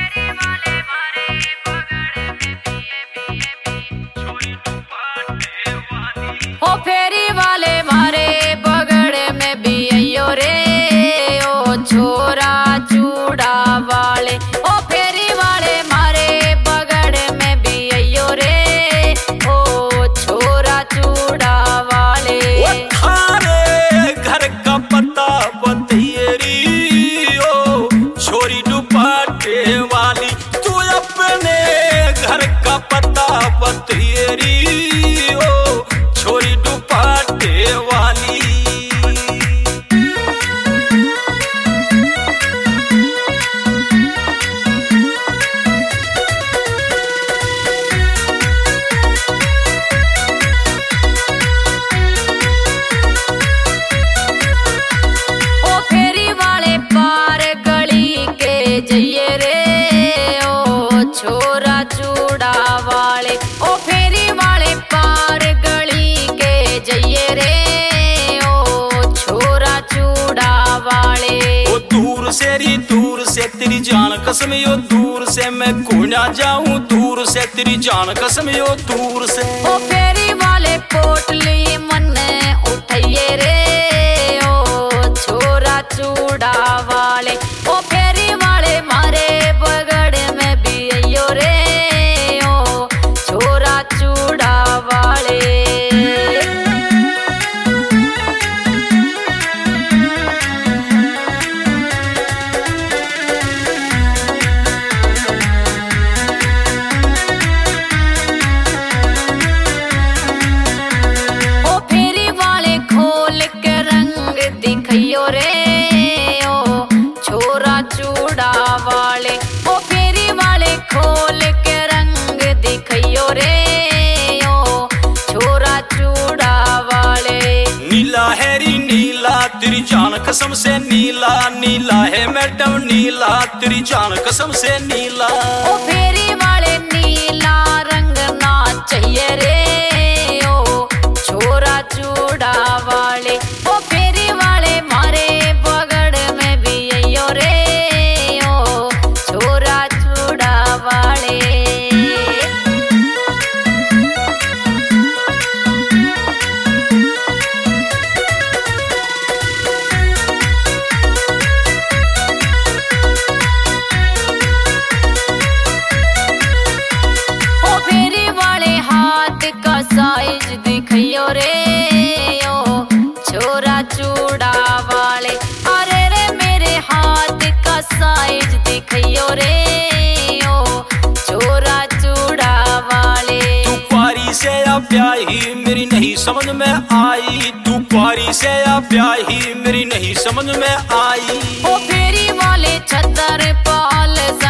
ओ फेरी वाले मारे बगड़ में भी अयो रे, ओ छोरा चूड़ा वाले। ओ फेरी वाले मारे बगड़ में भी अयो रे, ओ छोरा चूड़ा वाले। ओ थारे घर का पता बतेरी, ओ छोरी दुपट्टे वाली। तू अपने घर का पता बतेरी, छोरी दुपट्टे वाली। ओ फेरी वाले पार गली के जइए रे, ओ छोरा चूड़ा वाले। ओ फेरी वाले पार गली के जइए रे, ओ छोरा चूड़ा वाले। ओ दूर से री दूर से तेरी जान कसम, यो दूर से मैं को ना जाऊं, दूर से तेरी जान कसम, यो दूर से। ओ फेरी वाले पोटली मन उठाइए रे, ओ छोरा चूड़ा वाले। ओ फेरी वाले मारे बगड़ में भी अयो रे, ओ छोरा चूड़ा वाले। ओ फेरी वाले खोल के रंग दिखइयो रे, ओ छोरा चूड़ा वाले। ओ फेरी वाले खोल के रंग दिखइयो रे, ओ छोरा चूड़ा वाले। नीला है री नीला तेरी जान कसम से, नीला नीला है मैडम नीला तेरी जान कसम से नीला। ओ फेरी वाले नीला रंग ना चाहिए रे, ओ छोरा चूड़ा वाले। ओ फेरी वाले मारे बगड़ में भी अयो रे, ओ छोरा चूड़ा वाले। ओ फेरी वाले हाथ का साइज दिखइयो रे, ओ छोरा चूड़ा वाले। अरे रे मेरे हाथ का साइज दिखइयो रे, ओ छोरा चूड़ा वाले। तू पारी से या प्याही मेरी नहीं समझ में आई, तू पारी से या प्याही मेरी नहीं समझ में आई। ओ फेरी वाले छतर पाल